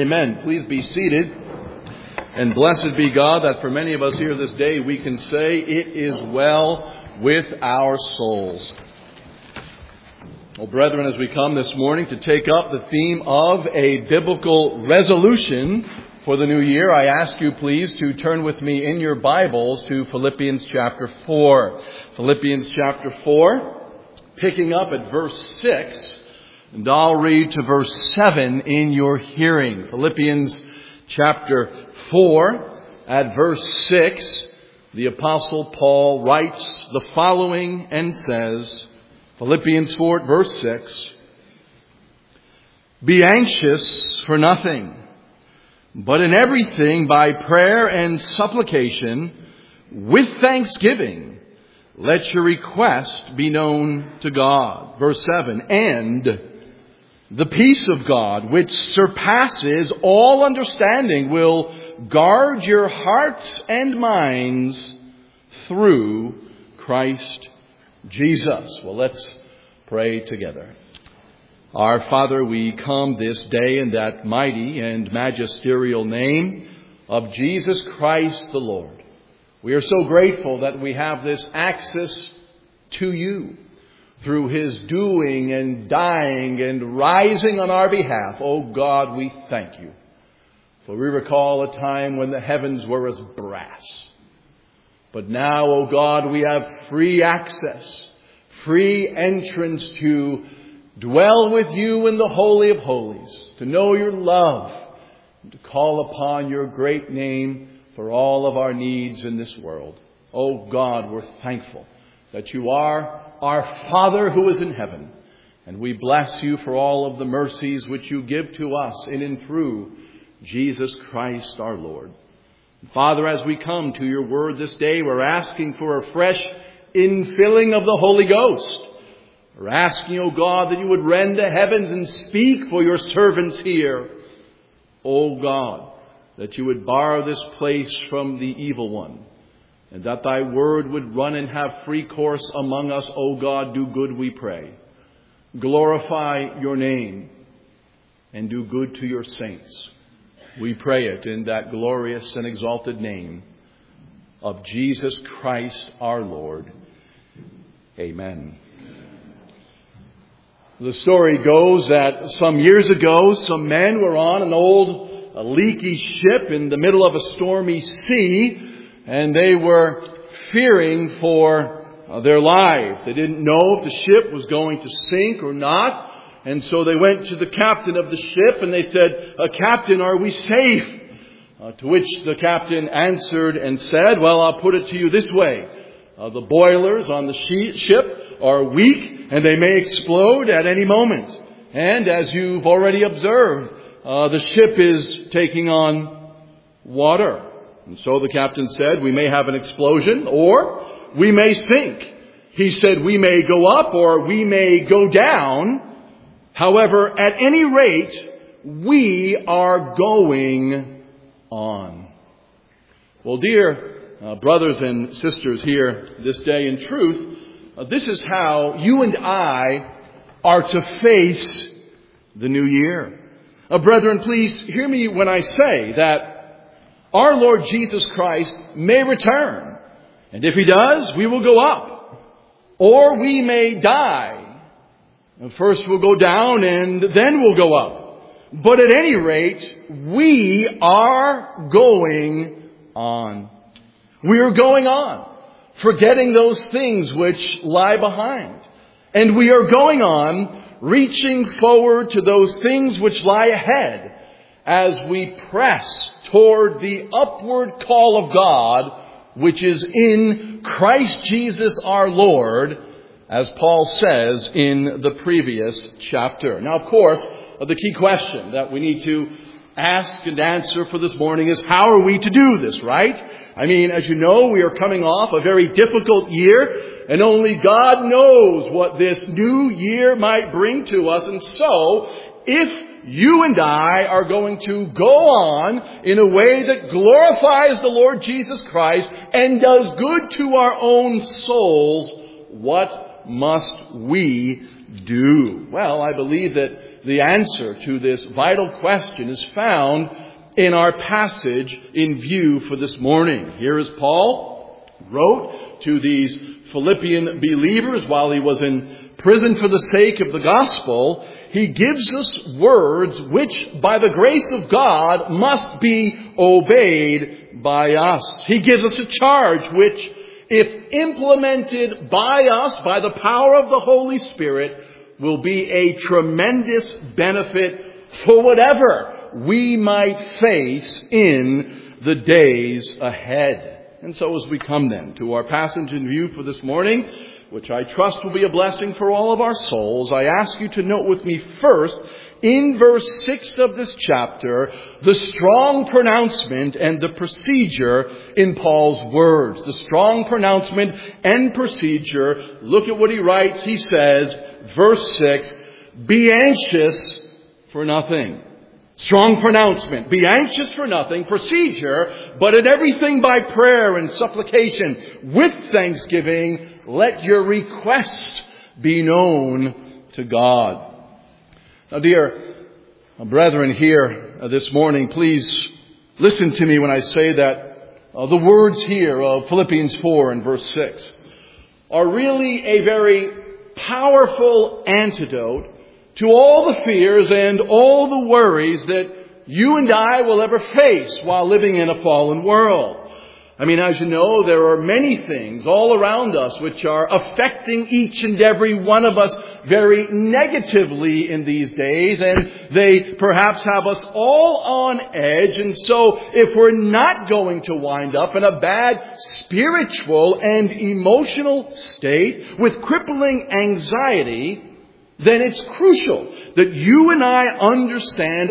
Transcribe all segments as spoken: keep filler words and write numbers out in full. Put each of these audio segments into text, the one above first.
amen. Please be seated. And blessed be God that for many of us here this day we can say it is well with our souls. Well, brethren, as we come this morning to take up the theme of a biblical resolution for the new year, I ask you please to turn with me in your Bibles to Philippians chapter four. Philippians chapter four, picking up at verse six, and I'll read to verse seven in your hearing. Philippians chapter four, at verse six, the Apostle Paul writes the following and says, Philippians four, verse six, "Be anxious for nothing, but in everything by prayer and supplication, with thanksgiving, let your request be known to God." Verse seven, "And the peace of God, which surpasses all understanding, will guard your hearts and minds through Christ Jesus." Well, let's pray together. Our Father, we come this day in that mighty and magisterial name of Jesus Christ the Lord. We are so grateful that we have this access to you through His doing and dying and rising on our behalf. Oh God, we thank you. For we recall a time when the heavens were as brass. But now, oh God, we have free access, free entrance to dwell with you in the Holy of Holies, to know your love, and to call upon your great name for all of our needs in this world. Oh God, we're thankful that you are our Father who is in heaven. And we bless you for all of the mercies which you give to us in and through Jesus Christ our Lord. Father, as we come to your word this day, we're asking for a fresh infilling of the Holy Ghost. We're asking, O God, that you would rend the heavens and speak for your servants here. O God, that you would bar this place from the evil one, and that thy word would run and have free course among us. O God, do good, we pray. Glorify your name and do good to your saints. We pray it in that glorious and exalted name of Jesus Christ our Lord. Amen. The story goes that some years ago, some men were on an old a leaky ship in the middle of a stormy sea, and they were fearing for uh, their lives. They didn't know if the ship was going to sink or not. And so they went to the captain of the ship and they said, uh, "Captain, are we safe?" Uh, to which the captain answered and said, "Well, I'll put it to you this way. Uh, the boilers on the she- ship are weak and they may explode at any moment. And as you've already observed, uh, the ship is taking on water. And so the captain said, we may have an explosion or we may sink. He said, we may go up or we may go down. However, at any rate, we are going on." Well, dear uh, brothers and sisters here this day, in truth, uh, this is how you and I are to face the new year. Uh, brethren, please hear me when I say that our Lord Jesus Christ may return. And if He does, we will go up. Or we may die. First we'll go down and then we'll go up. But at any rate, we are going on. We are going on, forgetting those things which lie behind. And we are going on, reaching forward to those things which lie ahead as we press toward the upward call of God, which is in Christ Jesus our Lord, as Paul says in the previous chapter. Now, of course, the key question that we need to ask and answer for this morning is, how are we to do this, right? I mean, as you know, we are coming off a very difficult year, and only God knows what this new year might bring to us. And so, if you and I are going to go on in a way that glorifies the Lord Jesus Christ and does good to our own souls, what must we do? Well, I believe that the answer to this vital question is found in our passage in view for this morning. Here is Paul wrote to these Philippian believers while he was in prison for the sake of the gospel. He gives us words which, by the grace of God, must be obeyed by us. He gives us a charge which, if implemented by us, by the power of the Holy Spirit, will be a tremendous benefit for whatever we might face in the days ahead. And so as we come then to our passage in view for this morning, which I trust will be a blessing for all of our souls, I ask you to note with me first, in verse six of this chapter, the strong pronouncement and the procedure in Paul's words. The strong pronouncement and procedure. Look at what he writes. He says, verse six, be anxious for nothing. Strong pronouncement. Be anxious for nothing. Procedure. But in everything by prayer and supplication with thanksgiving, let your requests be known to God. Now, dear brethren here uh, this morning, please listen to me when I say that uh, the words here of Philippians four and verse six are really a very powerful antidote to all the fears and all the worries that you and I will ever face while living in a fallen world. I mean, as you know, there are many things all around us which are affecting each and every one of us very negatively in these days, and they perhaps have us all on edge. And so if we're not going to wind up in a bad spiritual and emotional state with crippling anxiety, then it's crucial that you and I understand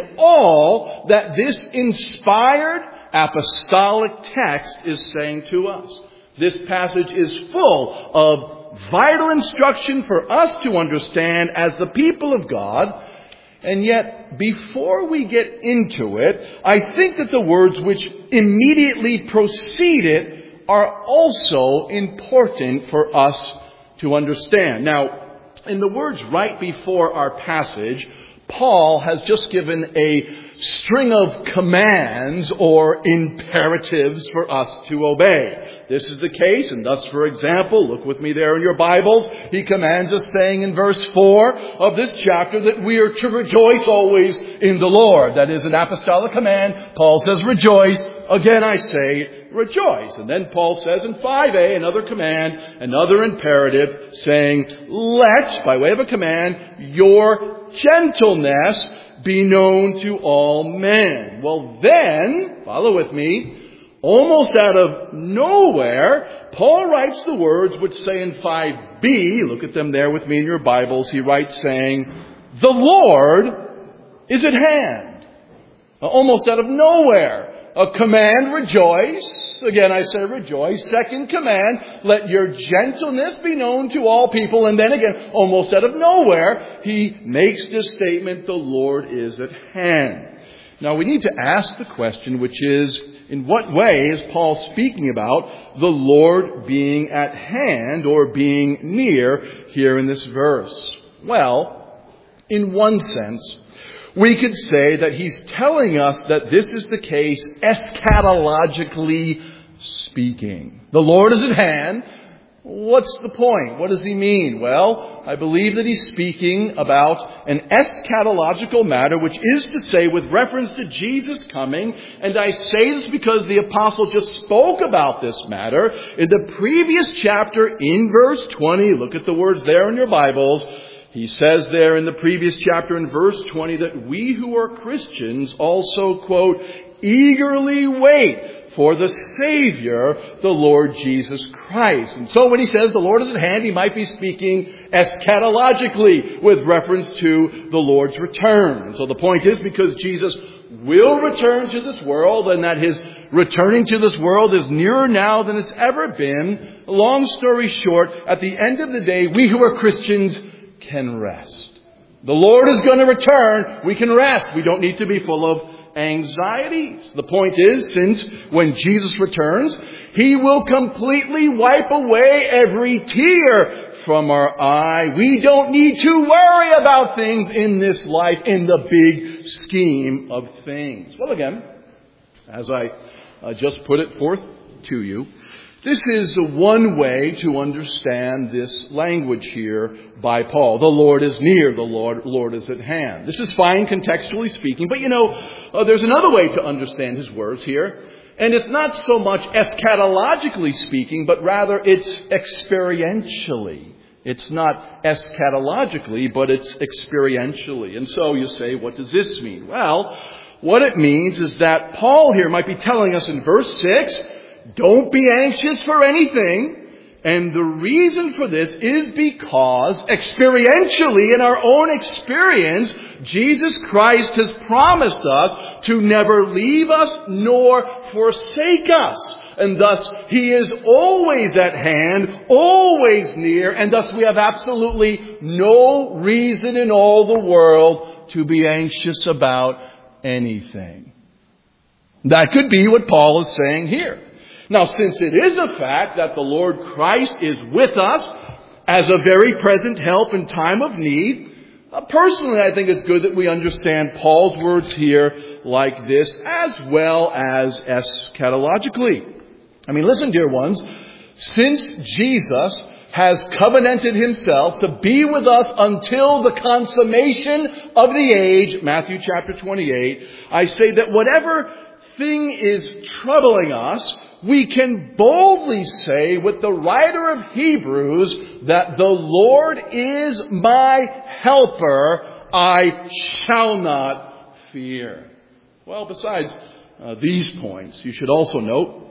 all that this inspired apostolic text is saying to us. This passage is full of vital instruction for us to understand as the people of God. And yet, before we get into it, I think that the words which immediately precede it are also important for us to understand. Now, in the words right before our passage, Paul has just given a string of commands or imperatives for us to obey. This is the case, and thus, for example, look with me there in your Bibles, he commands us saying in verse four of this chapter that we are to rejoice always in the Lord. That is an apostolic command. Paul says rejoice. Again I say rejoice. And then Paul says in five a, another command, another imperative, saying, let, by way of a command, your gentleness be known to all men. Well then, follow with me, almost out of nowhere, Paul writes the words which say in five b, look at them there with me in your Bibles, he writes saying, the Lord is at hand. Almost out of nowhere. A command, rejoice. Again, I say rejoice. Second command, let your gentleness be known to all people. And then again, almost out of nowhere, he makes this statement, the Lord is at hand. Now, we need to ask the question, which is, in what way is Paul speaking about the Lord being at hand or being near here in this verse? Well, in one sense, we could say that he's telling us that this is the case eschatologically speaking. The Lord is at hand. What's the point? What does he mean? Well, I believe that he's speaking about an eschatological matter, which is to say with reference to Jesus coming. And I say this because the apostle just spoke about this matter in the previous chapter in verse twenty. Look at the words there in your Bibles. He says there in the previous chapter in verse twenty that we who are Christians also, quote, eagerly wait for the Savior, the Lord Jesus Christ. And so when he says the Lord is at hand, he might be speaking eschatologically with reference to the Lord's return. And so the point is, because Jesus will return to this world and that his returning to this world is nearer now than it's ever been, long story short, at the end of the day, we who are Christians can rest. The Lord is going to return. We can rest. We don't need to be full of anxieties. The point is, since when Jesus returns, he will completely wipe away every tear from our eye. We don't need to worry about things in this life, in the big scheme of things. Well, again, as I uh, just put it forth to you, this is one way to understand this language here by Paul. The Lord is near, the Lord, Lord is at hand. This is fine contextually speaking, but you know, uh, there's another way to understand his words here. And it's not so much eschatologically speaking, but rather it's experientially. It's not eschatologically, but it's experientially. And so you say, what does this mean? Well, what it means is that Paul here might be telling us in verse six, don't be anxious for anything. And the reason for this is because experientially, in our own experience, Jesus Christ has promised us to never leave us nor forsake us. And thus, He is always at hand, always near, and thus we have absolutely no reason in all the world to be anxious about anything. That could be what Paul is saying here. Now, since it is a fact that the Lord Christ is with us as a very present help in time of need, uh, personally I think it's good that we understand Paul's words here like this as well as eschatologically. I mean, listen, dear ones, since Jesus has covenanted Himself to be with us until the consummation of the age, Matthew chapter twenty-eight, I say that whatever thing is troubling us, we can boldly say with the writer of Hebrews that the Lord is my helper, I shall not fear. Well, besides uh, these points, you should also note,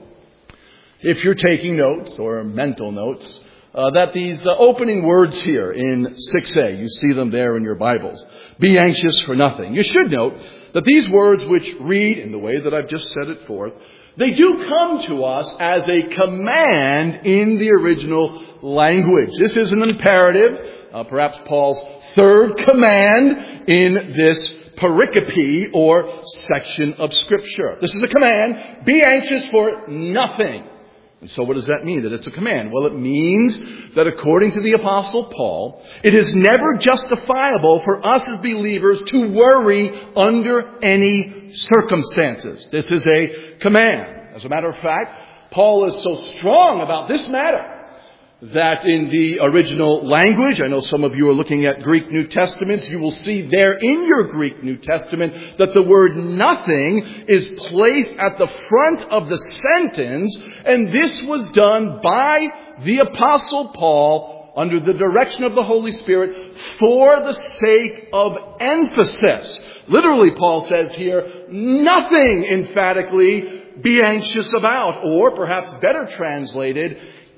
if you're taking notes or mental notes, uh, that these uh, opening words here in six A, you see them there in your Bibles, be anxious for nothing. You should note that these words which read in the way that I've just set it forth, they do come to us as a command in the original language. This is an imperative, uh, perhaps Paul's third command in this pericope or section of Scripture. This is a command, be anxious for nothing. And so what does that mean, that it's a command? Well, it means that according to the Apostle Paul, it is never justifiable for us as believers to worry under any circumstances. This is a command. As a matter of fact, Paul is so strong about this matter that in the original language, I know some of you are looking at Greek New Testaments, you will see there in your Greek New Testament that the word nothing is placed at the front of the sentence, and this was done by the Apostle Paul under the direction of the Holy Spirit for the sake of emphasis. Literally, Paul says here, nothing emphatically be anxious about, or perhaps better translated,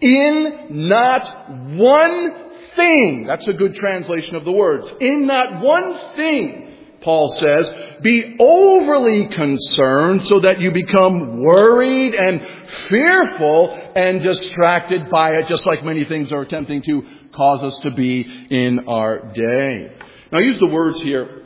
in not one thing. That's a good translation of the words. In not one thing, Paul says, be overly concerned so that you become worried and fearful and distracted by it, just like many things are attempting to cause us to be in our day. Now, I use the words here,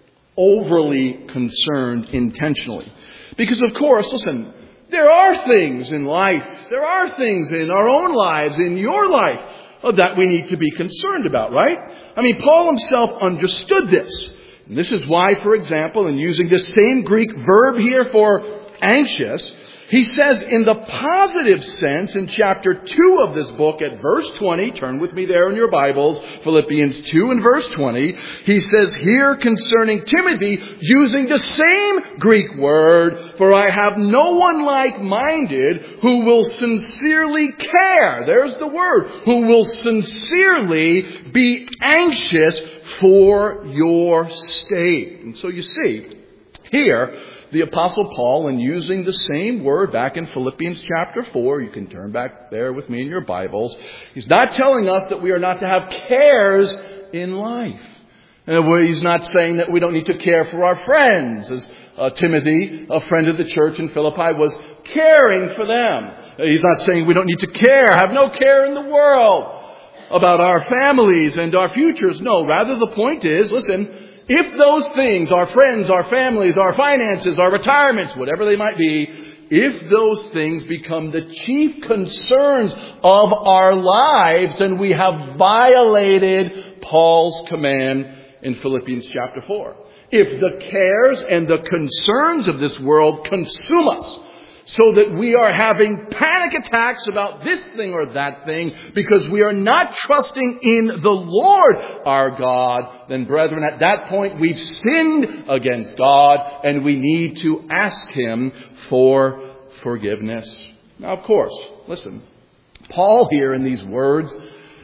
overly concerned, intentionally. Because, of course, listen, there are things in life, there are things in our own lives, in your life, that we need to be concerned about, right? I mean, Paul himself understood this. And this is why, for example, in using this same Greek verb here for anxious, he says in the positive sense in chapter two of this book at verse twenty, turn with me there in your Bibles, Philippians two and verse twenty, he says here concerning Timothy, using the same Greek word, for I have no one like-minded who will sincerely care, there's the word, who will sincerely be anxious for your state. And so you see, here, the Apostle Paul, in using the same word back in Philippians chapter four, you can turn back there with me in your Bibles, he's not telling us that we are not to have cares in life. And he's not saying that we don't need to care for our friends, as uh, Timothy, a friend of the church in Philippi, was caring for them. He's not saying we don't need to care, have no care in the world about our families and our futures. No, rather the point is, listen, if those things, our friends, our families, our finances, our retirements, whatever they might be, if those things become the chief concerns of our lives, then we have violated Paul's command in Philippians chapter four. If the cares and the concerns of this world consume us, so that we are having panic attacks about this thing or that thing because we are not trusting in the Lord our God, then brethren, at that point we've sinned against God and we need to ask Him for forgiveness. Now, of course, listen, Paul here in these words,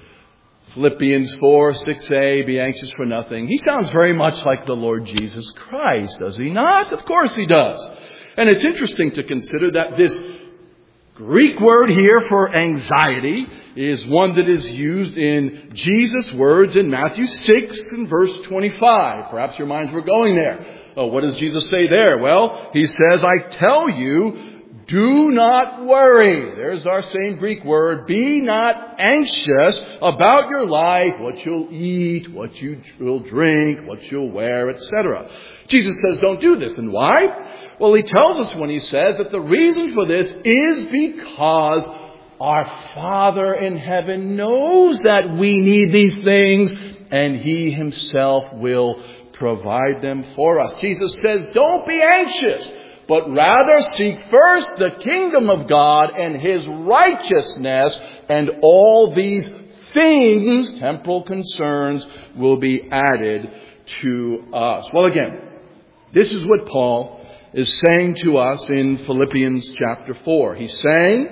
Philippians four, six a, be anxious for nothing. He sounds very much like the Lord Jesus Christ, does he not? Of course he does. And it's interesting to consider that this Greek word here for anxiety is one that is used in Jesus' words in Matthew six and verse twenty-five. Perhaps your minds were going there. Oh, what does Jesus say there? Well, He says, I tell you, do not worry. There's our same Greek word. Be not anxious about your life, what you'll eat, what you will drink, what you'll wear, et cetera. Jesus says don't do this. And why? Well, He tells us when He says that the reason for this is because our Father in heaven knows that we need these things and He Himself will provide them for us. Jesus says, don't be anxious, but rather seek first the kingdom of God and His righteousness, and all these things, temporal concerns, will be added to us. Well, again, this is what Paul is saying to us in Philippians chapter four. He's saying,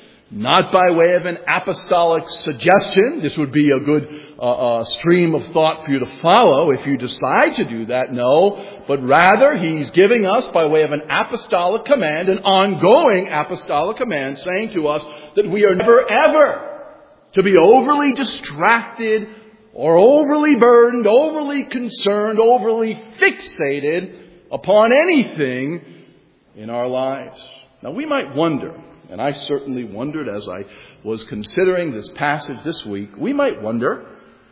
not by way of an apostolic suggestion, this would be a good uh, uh, stream of thought for you to follow if you decide to do that, no, but rather he's giving us by way of an apostolic command, an ongoing apostolic command, saying to us that we are never ever to be overly distracted or overly burdened, overly concerned, overly fixated upon anything in our lives. Now we might wonder, and I certainly wondered as I was considering this passage this week, we might wonder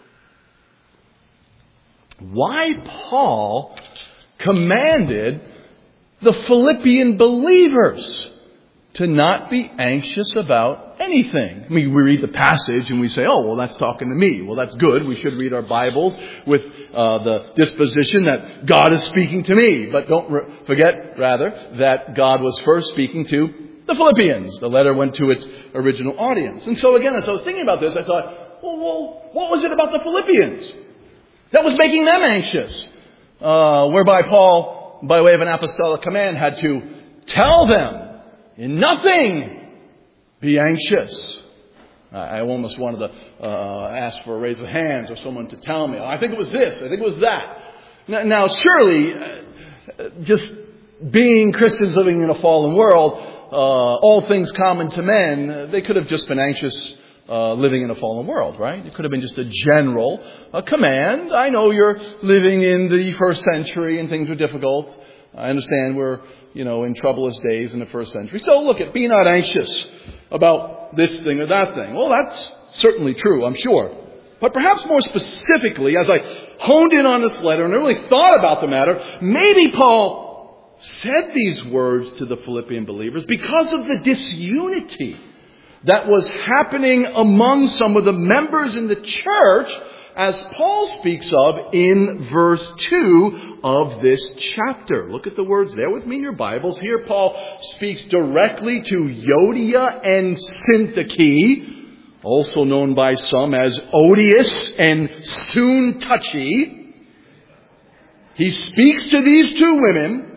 why Paul commanded the Philippian believers to not be anxious about anything. I mean, we read the passage and we say, oh, well, that's talking to me. Well, that's good. We should read our Bibles with uh, the disposition that God is speaking to me. But don't re- forget, rather, that God was first speaking to the Philippians. The letter went to its original audience. And so again, as I was thinking about this, I thought, well, well what was it about the Philippians that was making them anxious? Uh, whereby Paul, by way of an apostolic command, had to tell them, in nothing be anxious. I almost wanted to uh, ask for a raise of hands or someone to tell me, oh, I think it was this, I think it was that. Now, now surely, uh, just being Christians living in a fallen world, uh, all things common to men, uh, they could have just been anxious uh, living in a fallen world, right? It could have been just a general uh, command. I know you're living in the first century and things are difficult. I understand we're, you know, in troublous days in the first century. So look at, be not anxious about this thing or that thing. Well, that's certainly true, I'm sure. But perhaps more specifically, as I honed in on this letter and I really thought about the matter, maybe Paul said these words to the Philippian believers because of the disunity that was happening among some of the members in the church, as Paul speaks of in verse two of this chapter. Look at the words there with me in your Bibles. Here Paul speaks directly to Euodia and Syntyche, also known by some as odious and soon touchy. He speaks to these two women,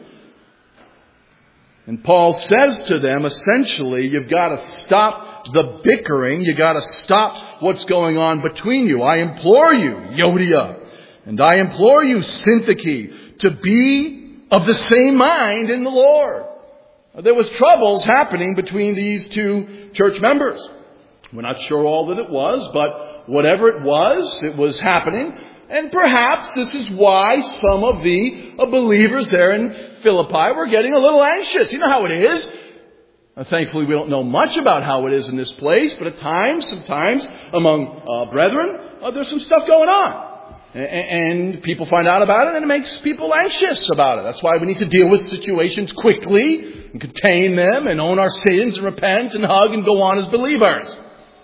and Paul says to them, essentially, you've got to stop the bickering. You got to stop what's going on between you. I implore you, Euodia, and I implore you, Syntyche, to be of the same mind in the Lord. There was troubles happening between these two church members. We're not sure all that it was, but whatever it was, it was happening. And perhaps this is why some of the believers there in Philippi were getting a little anxious. You know how it is. Uh, thankfully, we don't know much about how it is in this place, but at times, sometimes, among uh, brethren, uh, there's some stuff going on. And, and people find out about it, and it makes people anxious about it. That's why we need to deal with situations quickly and contain them and own our sins and repent and hug and go on as believers.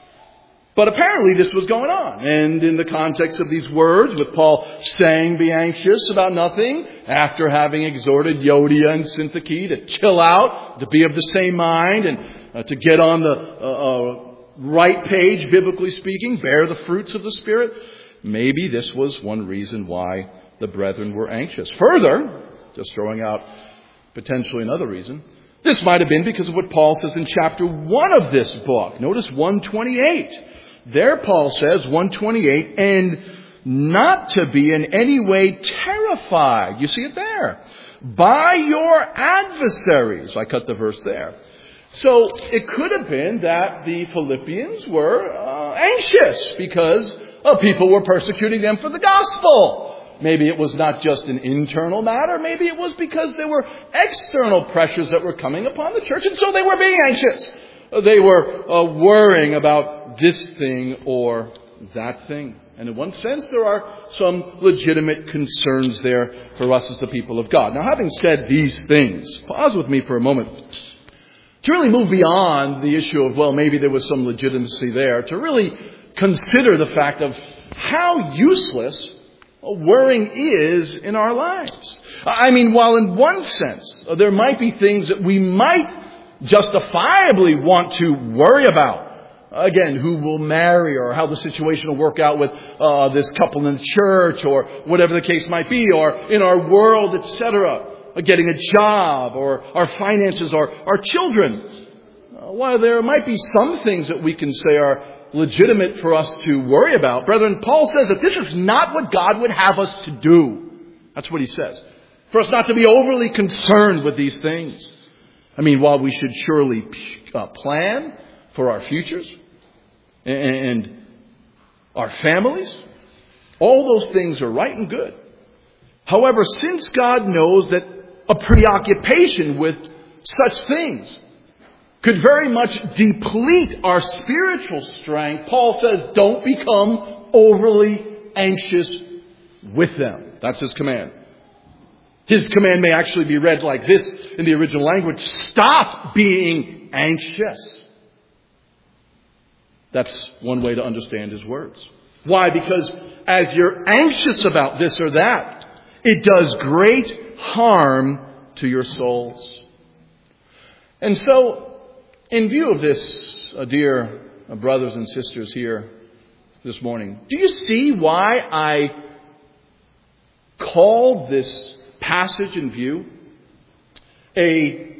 But apparently this was going on. And in the context of these words, with Paul saying, be anxious about nothing, after having exhorted Euodia and Syntyche to chill out, to be of the same mind, and uh, to get on the uh, uh, right page, biblically speaking, bear the fruits of the Spirit, maybe this was one reason why the brethren were anxious. Further, just throwing out potentially another reason, this might have been because of what Paul says in chapter one of this book. Notice one twenty-eight. There Paul says, one twenty-eight, and not to be in any way terrified. You see it there. By your adversaries. I cut the verse there. So it could have been that the Philippians were uh, anxious because uh, people were persecuting them for the gospel. Maybe it was not just an internal matter. Maybe it was because there were external pressures that were coming upon the church, and so they were being anxious. They were uh, worrying about this thing or that thing. And in one sense, there are some legitimate concerns there for us as the people of God. Now, having said these things, pause with me for a moment. To really move beyond the issue of, well, maybe there was some legitimacy there, to really consider the fact of how useless worrying is in our lives. I mean, while in one sense, there might be things that we might justifiably want to worry about. Again, who will marry, or how the situation will work out with uh, this couple in the church, or whatever the case might be, or in our world, et cetera. Getting a job, or our finances, or our children. Uh, while there might be some things that we can say are legitimate for us to worry about, brethren, Paul says that this is not what God would have us to do. That's what he says. For us not to be overly concerned with these things. I mean, while we should surely uh, plan for our futures and our families, all those things are right and good. However, since God knows that a preoccupation with such things could very much deplete our spiritual strength, Paul says, don't become overly anxious with them. That's his command. His command may actually be read like this in the original language: stop being anxious. That's one way to understand his words. Why? Because as you're anxious about this or that, it does great harm to your souls. And so, in view of this, uh, dear uh, brothers and sisters here this morning, do you see why I called this passage in view a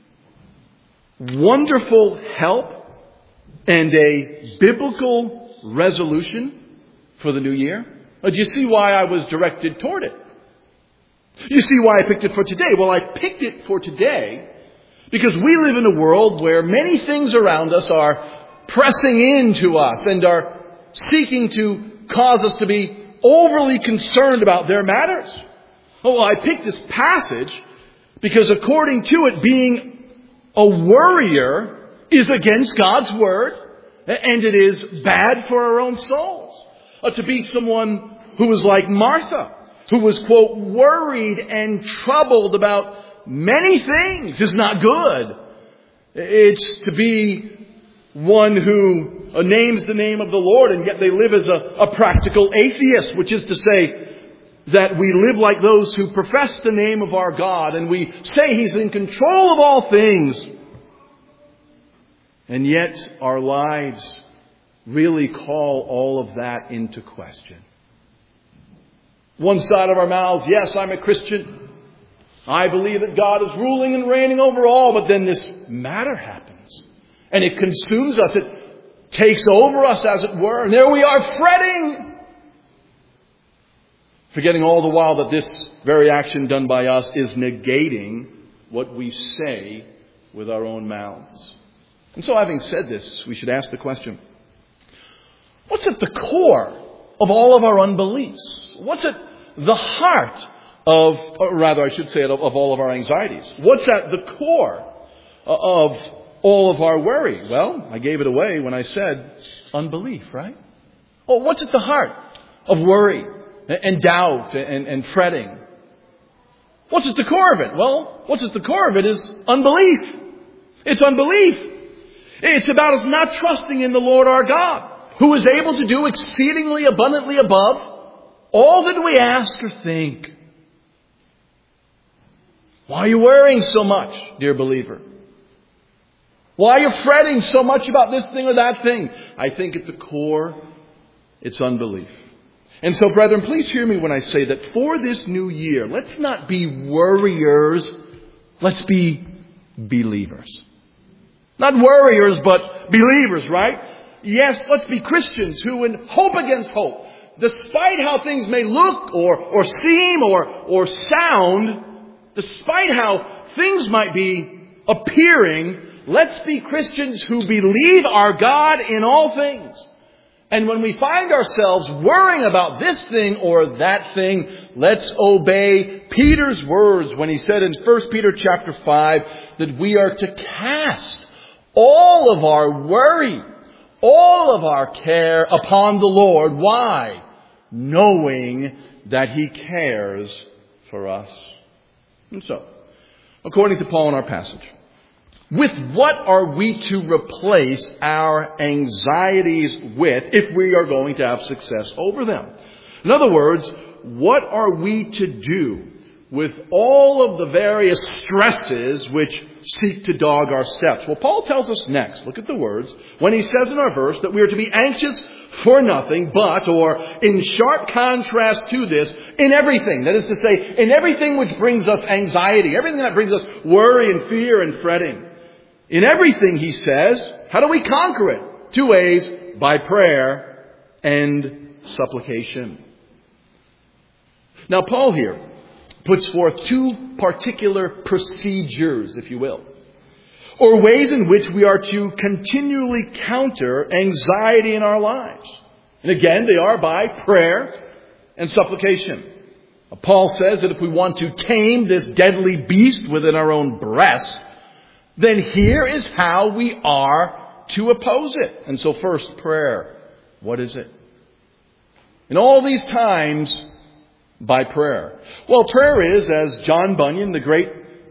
wonderful help and a biblical resolution for the new year? Or do you see why I was directed toward it? You see why I picked it for today? Well, I picked it for today because we live in a world where many things around us are pressing into us and are seeking to cause us to be overly concerned about their matters. Oh, well, I picked this passage because according to it, being a worrier is against God's word, and it is bad for our own souls. Uh, to be someone who is like Martha, who was, quote, worried and troubled about many things, is not good. It's to be one who uh, names the name of the Lord, and yet they live as a, a practical atheist, which is to say that we live like those who profess the name of our God, and we say He's in control of all things. And yet our lives really call all of that into question. One side of our mouths, yes, I'm a Christian. I believe that God is ruling and reigning over all. But then this matter happens. And it consumes us. It takes over us, as it were. And there we are fretting. Forgetting all the while that this very action done by us is negating what we say with our own mouths. And so, having said this, we should ask the question, what's at the core of all of our unbeliefs? What's at the heart of, or rather I should say, of, of all of our anxieties? What's at the core of all of our worry? Well, I gave it away when I said unbelief, right? Oh, what's at the heart of worry and doubt and, and fretting? What's at the core of it? Well, what's at the core of it is unbelief. It's unbelief. It's about us not trusting in the Lord our God, who is able to do exceedingly abundantly above all that we ask or think. Why are you worrying so much, dear believer? Why are you fretting so much about this thing or that thing? I think at the core, it's unbelief. And so, brethren, please hear me when I say that for this new year, let's not be worriers. Let's be believers. Not worriers, but believers, right? Yes, let's be Christians who, in hope against hope, despite how things may look or, or seem or, or sound, despite how things might be appearing, let's be Christians who believe our God in all things. And when we find ourselves worrying about this thing or that thing, let's obey Peter's words when he said in First Peter chapter five that we are to cast all of our worry, all of our care upon the Lord. Why? Knowing that He cares for us. And so, according to Paul in our passage, with what are we to replace our anxieties with if we are going to have success over them? In other words, what are we to do with all of the various stresses which seek to dog our steps? Well, Paul tells us next, look at the words, when he says in our verse that we are to be anxious for nothing, but, or in sharp contrast to this, in everything. That is to say, in everything which brings us anxiety, everything that brings us worry and fear and fretting. In everything, he says, how do we conquer it? Two ways, by prayer and supplication. Now, Paul here puts forth two particular procedures, if you will, or ways in which we are to continually counter anxiety in our lives. And again, they are by prayer and supplication. Paul says that if we want to tame this deadly beast within our own breast, then here is how we are to oppose it. And so first, prayer. What is it? In all these times, by prayer. Well, prayer is, as John Bunyan, the great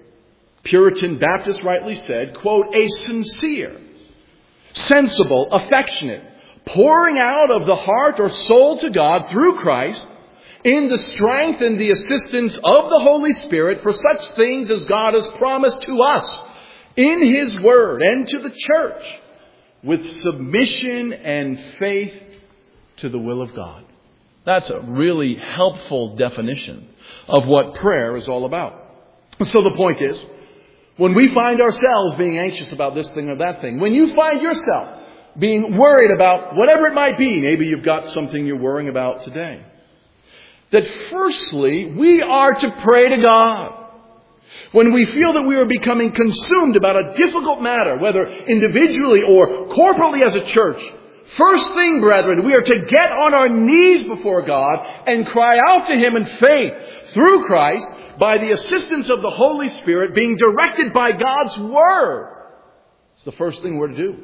Puritan Baptist, rightly said, quote, a sincere, sensible, affectionate, pouring out of the heart or soul to God through Christ in the strength and the assistance of the Holy Spirit for such things as God has promised to us in His Word and to the church, with submission and faith to the will of God. That's a really helpful definition of what prayer is all about. So the point is, when we find ourselves being anxious about this thing or that thing, when you find yourself being worried about whatever it might be, maybe you've got something you're worrying about today, that firstly, we are to pray to God. When we feel that we are becoming consumed about a difficult matter, whether individually or corporately as a church, first thing, brethren, we are to get on our knees before God and cry out to Him in faith through Christ by the assistance of the Holy Spirit, being directed by God's Word. It's the first thing we're to do.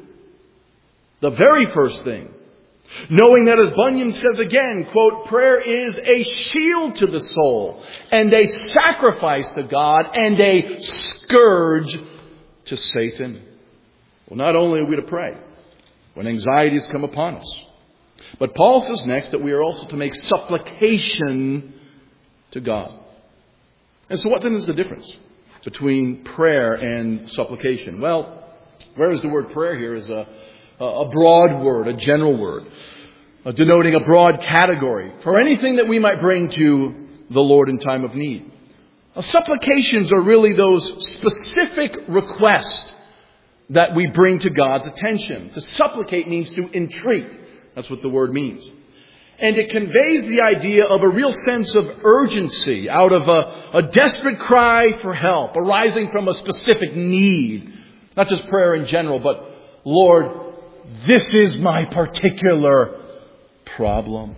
The very first thing. Knowing that, as Bunyan says again, quote, prayer is a shield to the soul and a sacrifice to God and a scourge to Satan. Well, not only are we to pray when anxieties come upon us, but Paul says next that we are also to make supplication to God. And so what then is the difference between prayer and supplication? Well, whereas the word prayer here is a A broad word, a general word, uh, denoting a broad category for anything that we might bring to the Lord in time of need. Now, supplications are really those specific requests that we bring to God's attention. To supplicate means to entreat. That's what the word means. And it conveys the idea of a real sense of urgency out of a, a desperate cry for help arising from a specific need. Not just prayer in general, but Lord, this is my particular problem.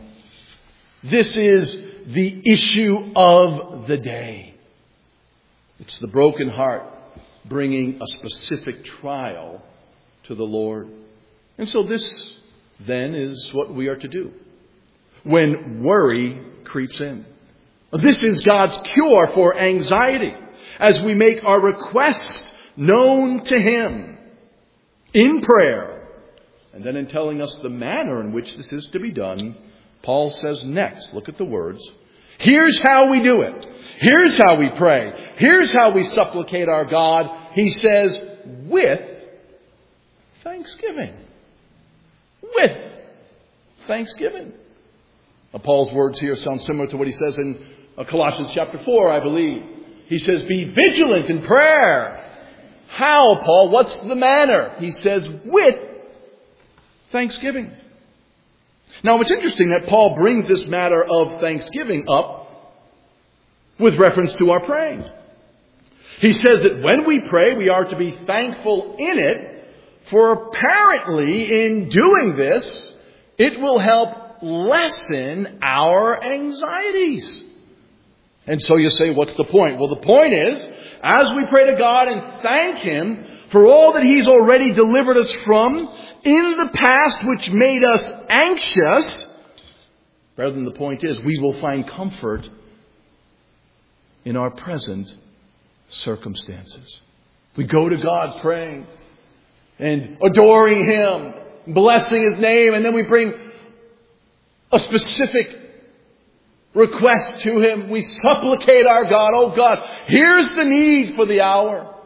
This is the issue of the day. It's the broken heart bringing a specific trial to the Lord. And so this then is what we are to do when worry creeps in. This is God's cure for anxiety as we make our requests known to Him in prayer. And then in telling us the manner in which this is to be done, Paul says next, look at the words, here's how we do it. Here's how we pray. Here's how we supplicate our God. He says, with thanksgiving. With thanksgiving. Now, Paul's words here sound similar to what he says in Colossians chapter four, I believe. He says, be vigilant in prayer. How, Paul? What's the manner? He says, with thanksgiving. Now, it's interesting that Paul brings this matter of thanksgiving up with reference to our praying. He says that when we pray, we are to be thankful in it, for apparently in doing this, it will help lessen our anxieties. And so you say, what's the point? Well, the point is, as we pray to God and thank Him for all that He's already delivered us from in the past, which made us anxious, rather than the point is, we will find comfort in our present circumstances. We go to God praying and adoring Him, blessing His name, and then we bring a specific request to Him. We supplicate our God. Oh God, here's the need for the hour.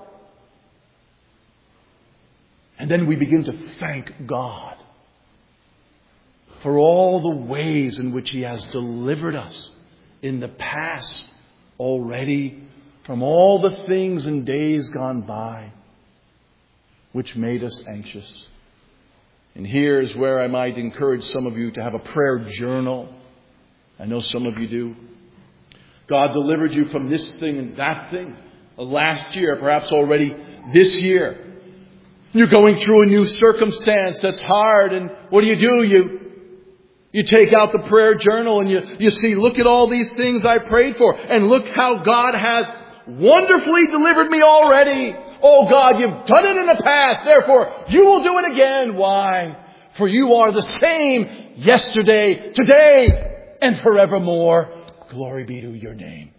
And then we begin to thank God for all the ways in which He has delivered us in the past already from all the things in days gone by which made us anxious. And here's where I might encourage some of you to have a prayer journal. I know some of you do. God delivered you from this thing and that thing last year, perhaps already this year. You're going through a new circumstance that's hard, and what do you do? You you take out the prayer journal and you, you see, look at all these things I prayed for, and look how God has wonderfully delivered me already. Oh God, you've done it in the past, therefore you will do it again. Why? For you are the same yesterday, today, and forevermore. Glory be to your name.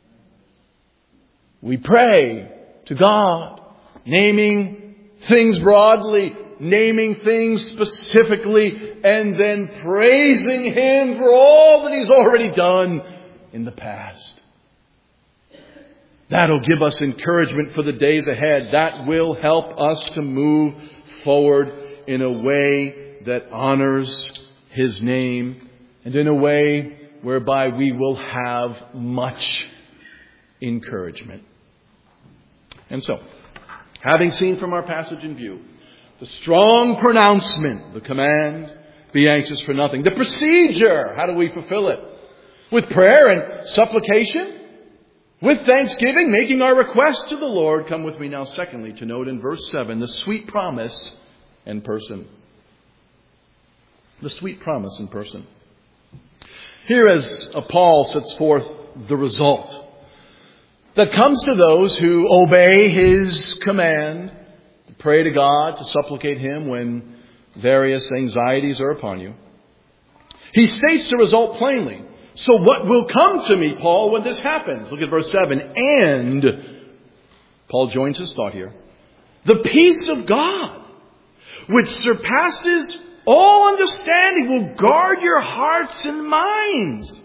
We pray to God, naming things broadly, naming things specifically, and then praising Him for all that He's already done in the past. That'll give us encouragement for the days ahead. That will help us to move forward in a way that honors His name and in a way whereby we will have much encouragement. And so, having seen from our passage in view the strong pronouncement, the command, be anxious for nothing, the procedure, how do we fulfill it? With prayer and supplication, with thanksgiving, making our request to the Lord. Come with me now, secondly, to note in verse seven, the sweet promise in person. The sweet promise in person. Here as Paul sets forth the result that comes to those who obey his command to pray to God, to supplicate Him when various anxieties are upon you. He states the result plainly. So what will come to me, Paul, when this happens? Look at verse seven. And, Paul joins his thought here, the peace of God, which surpasses all understanding, will guard your hearts and minds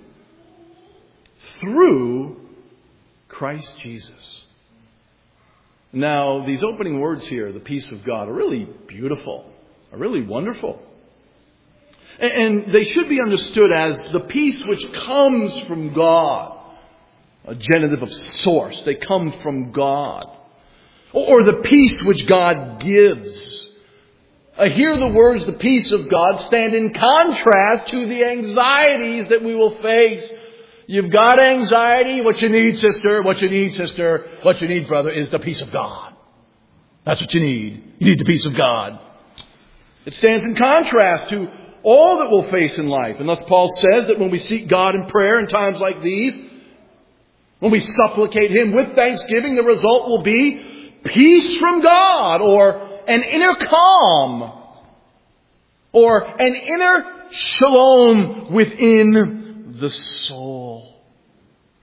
through Christ Jesus. Now, these opening words here, the peace of God, are really beautiful, are really wonderful. And they should be understood as the peace which comes from God. A genitive of source. They come from God. Or the peace which God gives. Uh, here the words, the peace of God, stand in contrast to the anxieties that we will face. You've got anxiety. What you need, sister, what you need, sister, what you need, brother, is the peace of God. That's what you need. You need the peace of God. It stands in contrast to all that we'll face in life. And thus Paul says that when we seek God in prayer in times like these, when we supplicate Him with thanksgiving, the result will be peace from God, or an inner calm, or an inner shalom within the soul.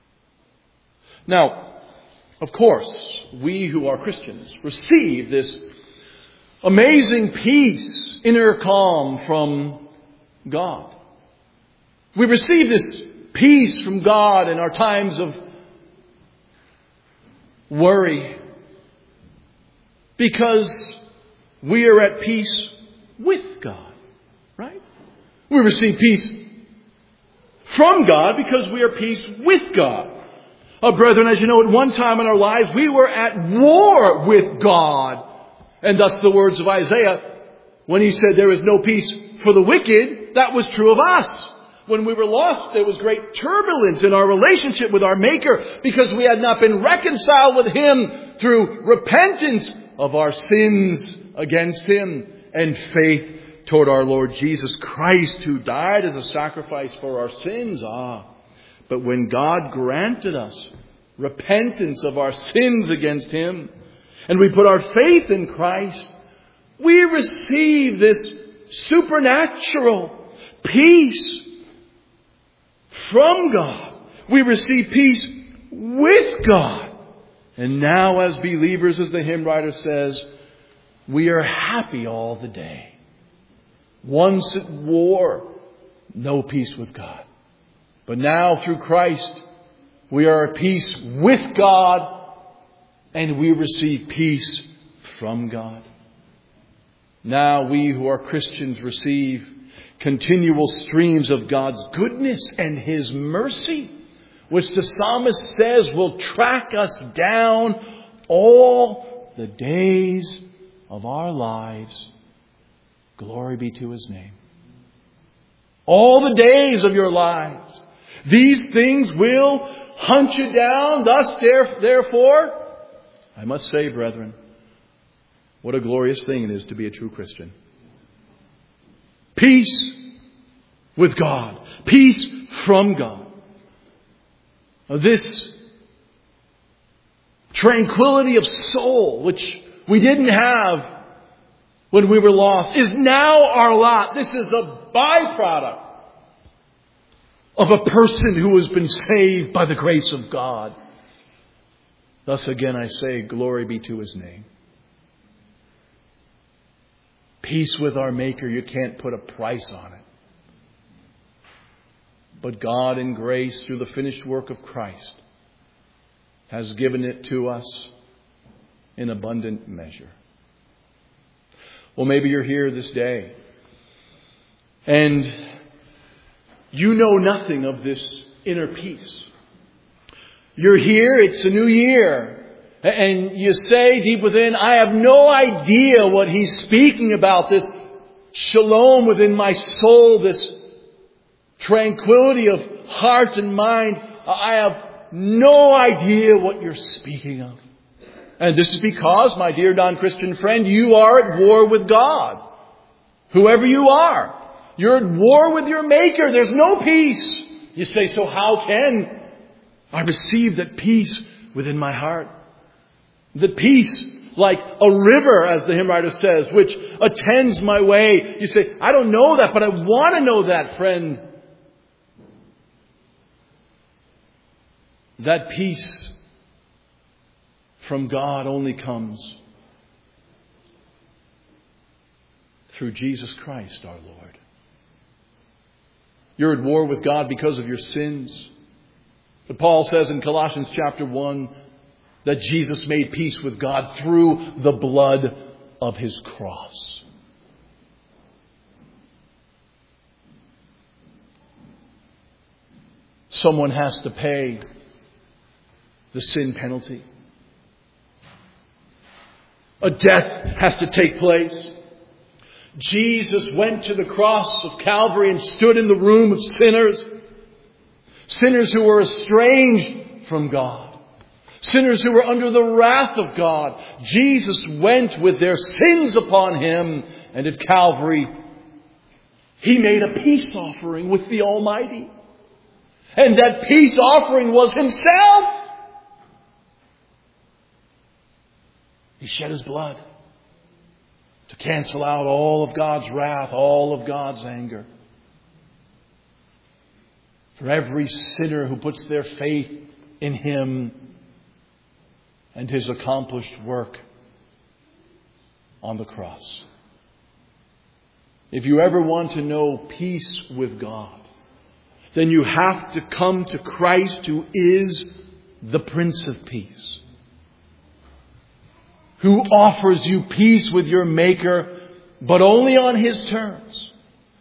Now, of course, we who are Christians receive this amazing peace, inner calm from God. We receive this peace from God in our times of worry because we are at peace with God, right? We receive peace from God because we are at peace with God. Oh, brethren, as you know, at one time in our lives, we were at war with God. And thus the words of Isaiah, when he said there is no peace for the wicked, that was true of us. When we were lost, there was great turbulence in our relationship with our Maker because we had not been reconciled with Him through repentance of our sins against Him and faith toward our Lord Jesus Christ, who died as a sacrifice for our sins. Ah, but when God granted us repentance of our sins against Him, and we put our faith in Christ, we receive this supernatural peace from God. We receive peace with God. And now as believers, as the hymn writer says, we are happy all the day. Once at war, no peace with God. But now through Christ, we are at peace with God, and we receive peace from God. Now we who are Christians receive continual streams of God's goodness and His mercy, which the psalmist says will track us down all the days of our lives. Glory be to His name. All the days of your lives. These things will hunt you down. Thus, therefore, I must say, brethren, what a glorious thing it is to be a true Christian. Peace with God. Peace from God. This tranquility of soul, which we didn't have when we were lost, is now our lot. This is a byproduct of a person who has been saved by the grace of God. Thus again I say, glory be to His name. Peace with our Maker, you can't put a price on it. But God in grace, through the finished work of Christ, has given it to us in abundant measure. Well, maybe you're here this day and you know nothing of this inner peace. You're here, it's a new year, and you say deep within, I have no idea what He's speaking about, this shalom within my soul, this tranquility of heart and mind. I have no idea what you're speaking of. And this is because, my dear non-Christian friend, you are at war with God. Whoever you are. You're at war with your Maker. There's no peace. You say, so how can I receive that peace within my heart? The peace like a river, as the hymn writer says, which attends my way. You say, I don't know that, but I want to know that, friend. That peace from God only comes through Jesus Christ our Lord. You're at war with God because of your sins. But Paul says in Colossians chapter one that Jesus made peace with God through the blood of His cross. Someone has to pay the sin penalty. A death has to take place. Jesus went to the cross of Calvary and stood in the room of sinners. Sinners who were estranged from God. Sinners who were under the wrath of God. Jesus went with their sins upon Him, and at Calvary He made a peace offering with the Almighty. And that peace offering was Himself. He shed His blood to cancel out all of God's wrath, all of God's anger. For every sinner who puts their faith in Him, and His accomplished work on the cross. If you ever want to know peace with God, then you have to come to Christ, who is the Prince of Peace, who offers you peace with your Maker, but only on His terms.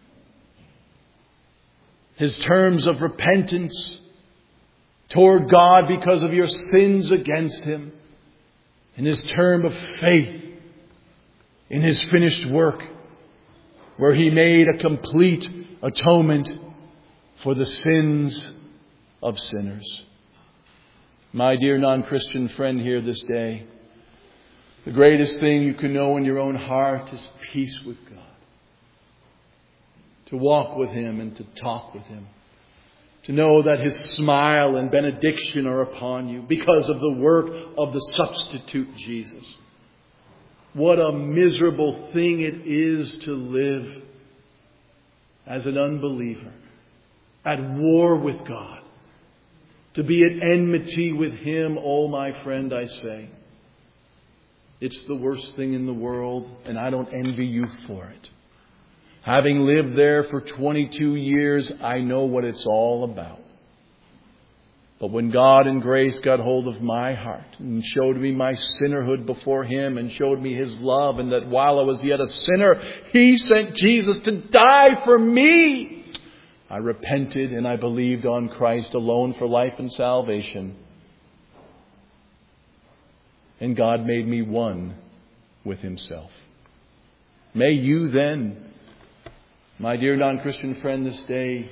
His terms of repentance toward God because of your sins against Him, and His term of faith in His finished work, where He made a complete atonement for the sins of sinners. My dear non-Christian friend here this day, the greatest thing you can know in your own heart is peace with God. To walk with Him and to talk with Him. To know that His smile and benediction are upon you because of the work of the substitute Jesus. What a miserable thing it is to live as an unbeliever, at war with God, to be at enmity with Him. Oh, my friend, I say, it's the worst thing in the world, and I don't envy you for it. Having lived there for twenty-two years, I know what it's all about. But when God in grace got hold of my heart and showed me my sinnerhood before Him and showed me His love, and that while I was yet a sinner, He sent Jesus to die for me, I repented and I believed on Christ alone for life and salvation. And God made me one with Himself. May you then, my dear non-Christian friend, this day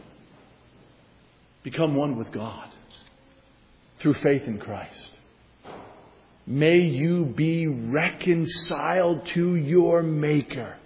become one with God through faith in Christ. May you be reconciled to your Maker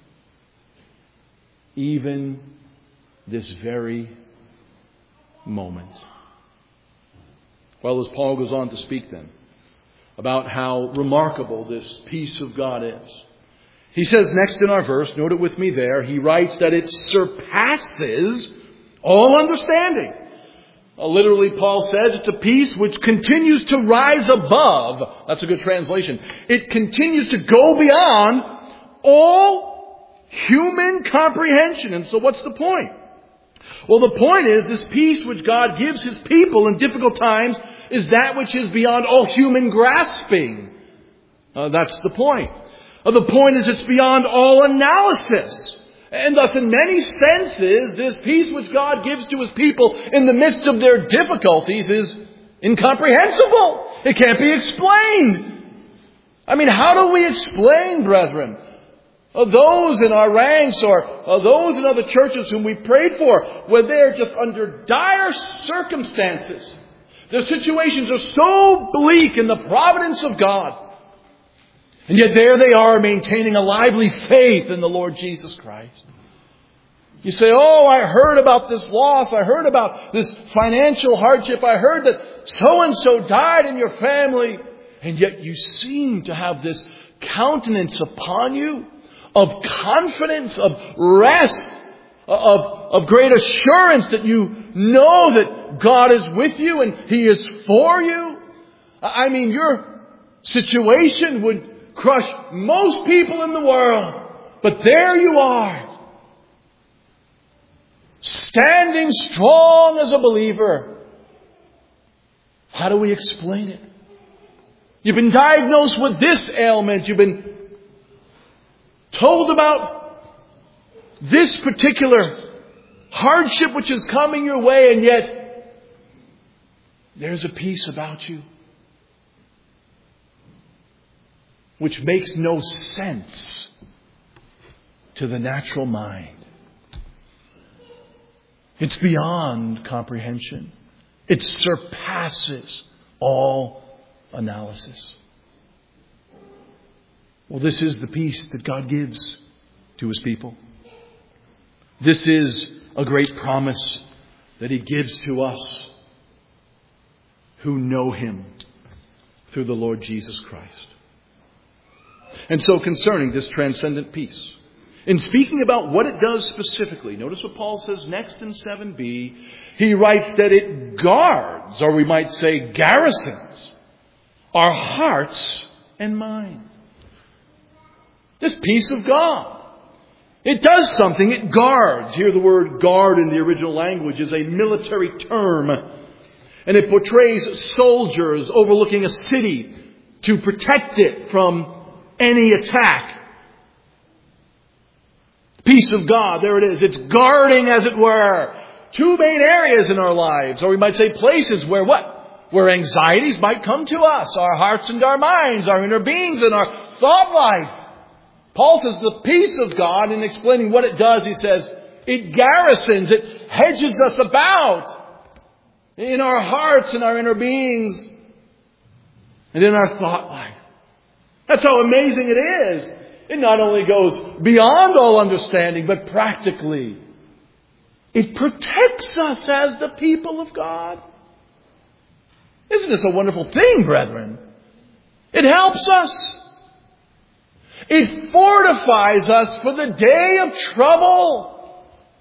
even this very moment. Well, as Paul goes on to speak then about how remarkable this peace of God is, he says next in our verse, note it with me there, he writes that it surpasses all understanding. Uh, literally, Paul says it's a peace which continues to rise above. That's a good translation. It continues to go beyond all human comprehension. And so what's the point? Well, the point is this peace which God gives His people in difficult times is that which is beyond all human grasping. Uh, that's the point. Uh, the point is it's beyond all analysis. And thus, in many senses, this peace which God gives to His people in the midst of their difficulties is incomprehensible. It can't be explained. I mean, how do we explain, brethren, uh, those in our ranks or uh, those in other churches whom we prayed for, where they're just under dire circumstances? Their situations are so bleak in the providence of God. And yet there they are, maintaining a lively faith in the Lord Jesus Christ. You say, oh, I heard about this loss. I heard about this financial hardship. I heard that so-and-so died in your family. And yet you seem to have this countenance upon you of confidence, of rest, of, of great assurance that you know that God is with you and He is for you. I mean, your situation would crush most people in the world. But there you are, standing strong as a believer. How do we explain it? You've been diagnosed with this ailment. You've been told about this particular hardship which is coming your way, and yet there's a peace about you which makes no sense to the natural mind. It's beyond comprehension. It surpasses all analysis. Well, this is the peace that God gives to His people. This is a great promise that He gives to us who know Him through the Lord Jesus Christ. And so concerning this transcendent peace, in speaking about what it does specifically, notice what Paul says next in seven b. He writes that it guards, or we might say garrisons, our hearts and minds. This peace of God. It does something. It guards. Here the word guard in the original language is a military term. And it portrays soldiers overlooking a city to protect it from any attack. Peace of God, there it is. It's guarding, as it were, two main areas in our lives. Or we might say places where what? Where anxieties might come to us. Our hearts and our minds, our inner beings and our thought life. Paul says the peace of God, in explaining what it does, he says, it garrisons, it hedges us about in our hearts and our inner beings and in our thought life. That's how amazing it is. It not only goes beyond all understanding, but practically, it protects us as the people of God. Isn't this a wonderful thing, brethren? It helps us. It fortifies us for the day of trouble.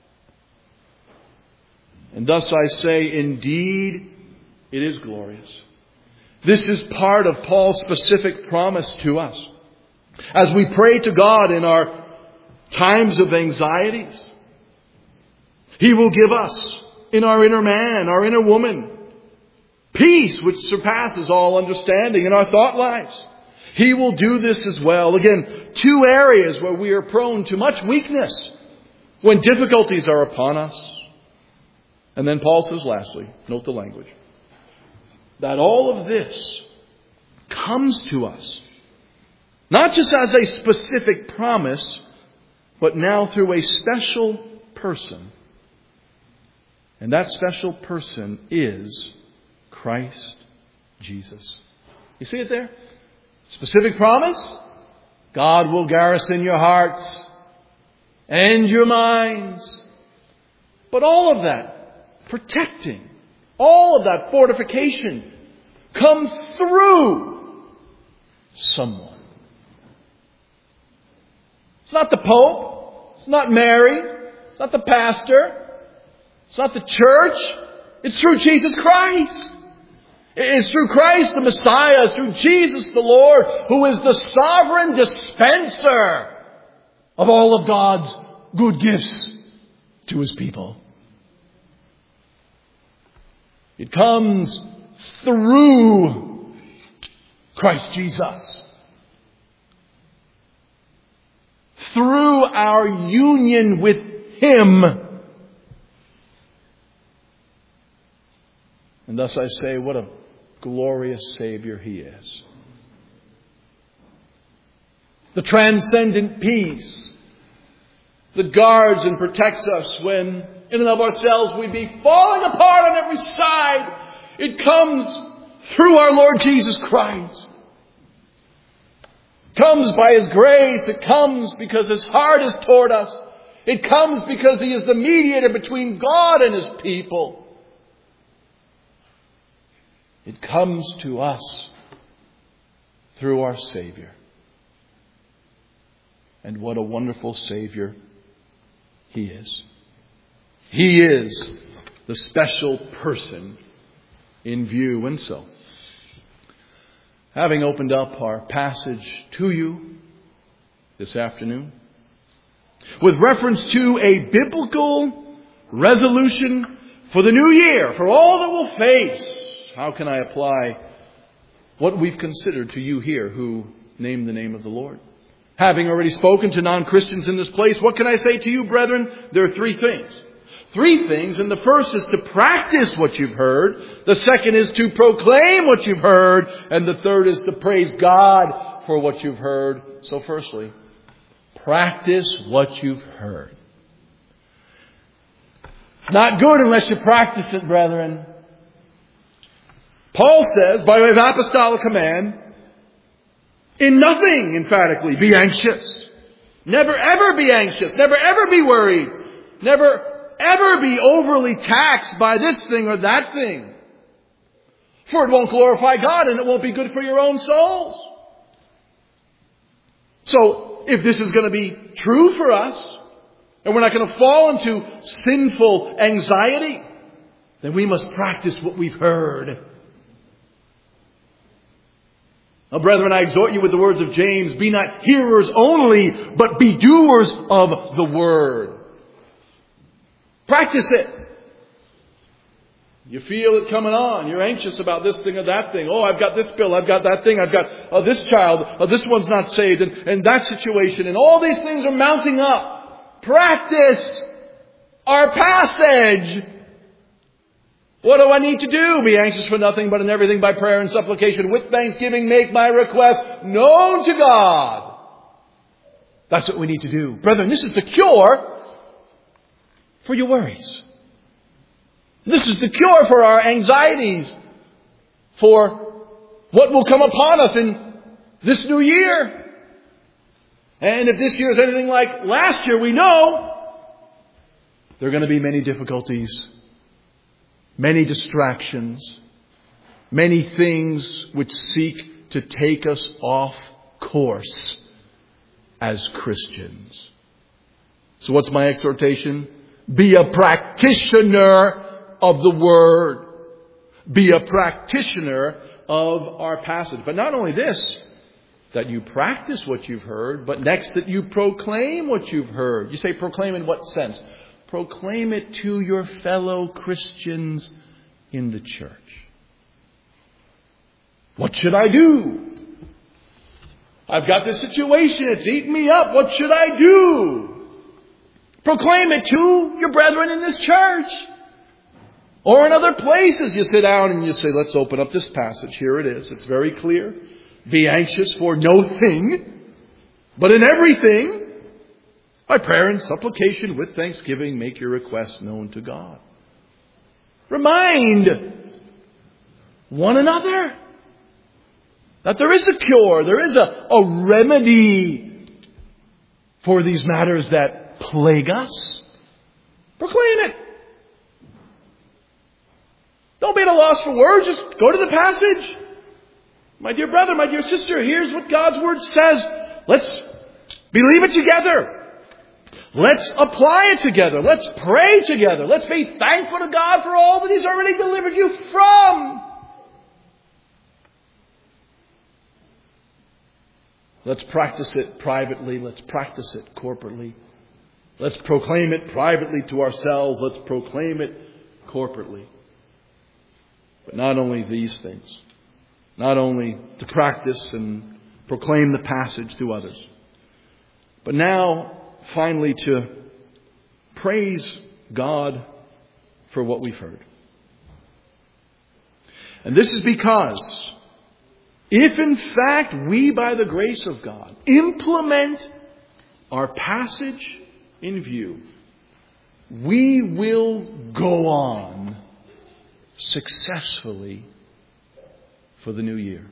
And thus I say, indeed, it is glorious. This is part of Paul's specific promise to us. As we pray to God in our times of anxieties, He will give us, in our inner man, our inner woman, peace which surpasses all understanding in our thought lives. He will do this as well. Again, two areas where we are prone to much weakness when difficulties are upon us. And then Paul says lastly, note the language, that all of this comes to us, not just as a specific promise, but now through a special person. And that special person is Christ Jesus. You see it there? Specific promise. God will garrison your hearts and your minds. But all of that protecting, all of that fortification comes through someone. It's not the Pope. It's not Mary. It's not the pastor. It's not the church. It's through Jesus Christ. It's through Christ the Messiah. It's through Jesus the Lord, who is the sovereign dispenser of all of God's good gifts to His people. It comes through Christ Jesus. Through our union with Him. And thus I say, what a glorious Savior He is. The transcendent peace that guards and protects us when in and of ourselves we'd be falling apart on every side. It comes through our Lord Jesus Christ. It comes by His grace. It comes because His heart is toward us. It comes because He is the mediator between God and His people. It comes to us through our Savior. And what a wonderful Savior He is. He is the special person in view. And so, having opened up our passage to you this afternoon, with reference to a biblical resolution for the new year, for all that we'll face, how can I apply what we've considered to you here who name the name of the Lord? Having already spoken to non-Christians in this place, what can I say to you, brethren? There are three things. Three things, and the first is to practice what you've heard. The second is to proclaim what you've heard. And the third is to praise God for what you've heard. So firstly, practice what you've heard. It's not good unless you practice it, brethren. Paul says, by way of apostolic command, in nothing, emphatically, be anxious. Never ever be anxious. Never ever be worried. Never ever be overly taxed by this thing or that thing. For it won't glorify God and it won't be good for your own souls. So, if this is going to be true for us, and we're not going to fall into sinful anxiety, then we must practice what we've heard. Oh, brethren, I exhort you with the words of James, be not hearers only, but be doers of the word. Practice it. You feel it coming on. You're anxious about this thing or that thing. Oh, I've got this bill. I've got that thing. I've got oh, this child. Oh, this one's not saved. And, and that situation. And all these things are mounting up. Practice our passage. What do I need to do? Be anxious for nothing, but in everything by prayer and supplication with thanksgiving make my request known to God. That's what we need to do. Brethren, this is the cure for your worries. This is the cure for our anxieties, for what will come upon us in this new year. And if this year is anything like last year, we know there are going to be many difficulties, many distractions, many things which seek to take us off course as Christians. So what's my exhortation? Be a practitioner of the Word. Be a practitioner of our passage. But not only this, that you practice what you've heard, but next that you proclaim what you've heard. You say proclaim in what sense? Proclaim it to your fellow Christians in the church. What should I do? I've got this situation. It's eating me up. What should I do? Proclaim it to your brethren in this church. Or in other places, you sit down and you say, let's open up this passage. Here it is. It's very clear. Be anxious for no thing, but in everything, by prayer and supplication with thanksgiving, make your requests known to God. Remind one another that there is a cure, there is a, a remedy for these matters that plague us. Proclaim it. Don't be at a loss for words. Just go to the passage. My dear brother, my dear sister, here's what God's Word says. Let's believe it together. Let's apply it together. Let's pray together. Let's be thankful to God for all that He's already delivered you from. Let's practice it privately. Let's practice it corporately. Let's proclaim it privately to ourselves. Let's proclaim it corporately. But not only these things, not only to practice and proclaim the passage to others, but now finally to praise God for what we've heard. And this is because if in fact we, by the grace of God, implement our passage in view, we will go on successfully for the new year.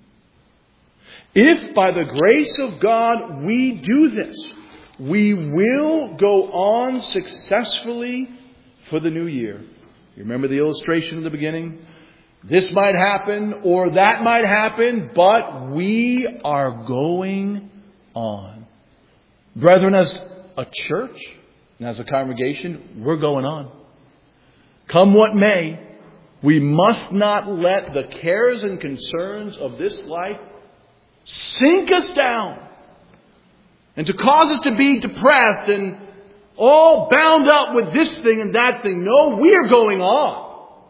If by the grace of God we do this, we will go on successfully for the new year. You remember the illustration in the beginning? This might happen or that might happen, but we are going on. Brethren, as a church and as a congregation, we're going on. Come what may, we must not let the cares and concerns of this life sink us down and to cause us to be depressed and all bound up with this thing and that thing. No, we are going on.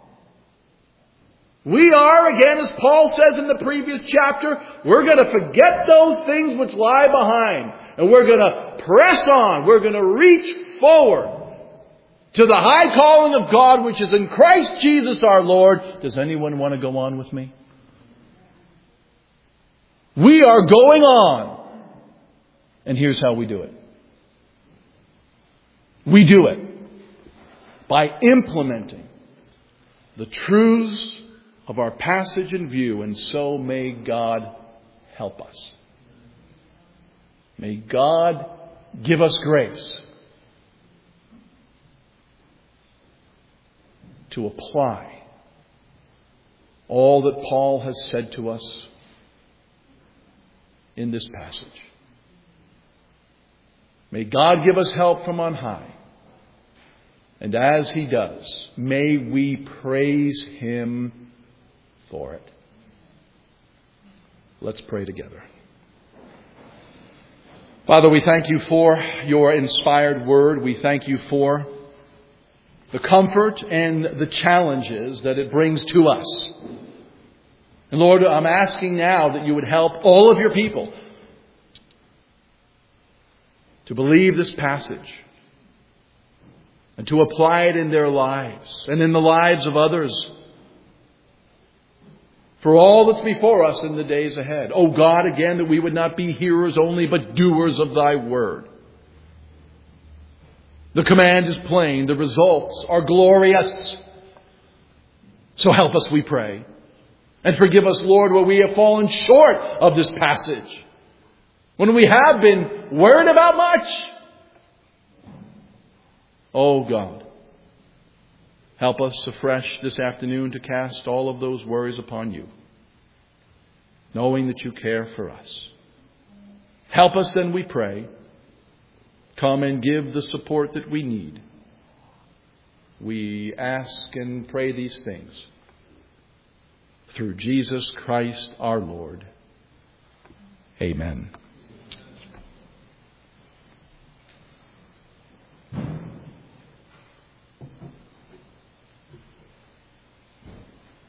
We are, again, as Paul says in the previous chapter, we're going to forget those things which lie behind. And we're going to press on. We're going to reach forward to the high calling of God, which is in Christ Jesus our Lord. Does anyone want to go on with me? We are going on. And here's how we do it. We do it by implementing the truths of our passage in view, and so may God help us. May God give us grace to apply all that Paul has said to us in this passage. May God give us help from on high. And as He does, may we praise Him for it. Let's pray together. Father, we thank you for your inspired word. We thank you for the comfort and the challenges that it brings to us. And Lord, I'm asking now that you would help all of your people to believe this passage and to apply it in their lives and in the lives of others for all that's before us in the days ahead. Oh God, again, that we would not be hearers only, but doers of thy word. The command is plain. The results are glorious. So help us, we pray. And forgive us, Lord, where we have fallen short of this passage. When we have been worried about much. Oh God, help us afresh this afternoon to cast all of those worries upon you, knowing that you care for us. Help us then, we pray. Come and give the support that we need. We ask and pray these things through Jesus Christ our Lord. Amen.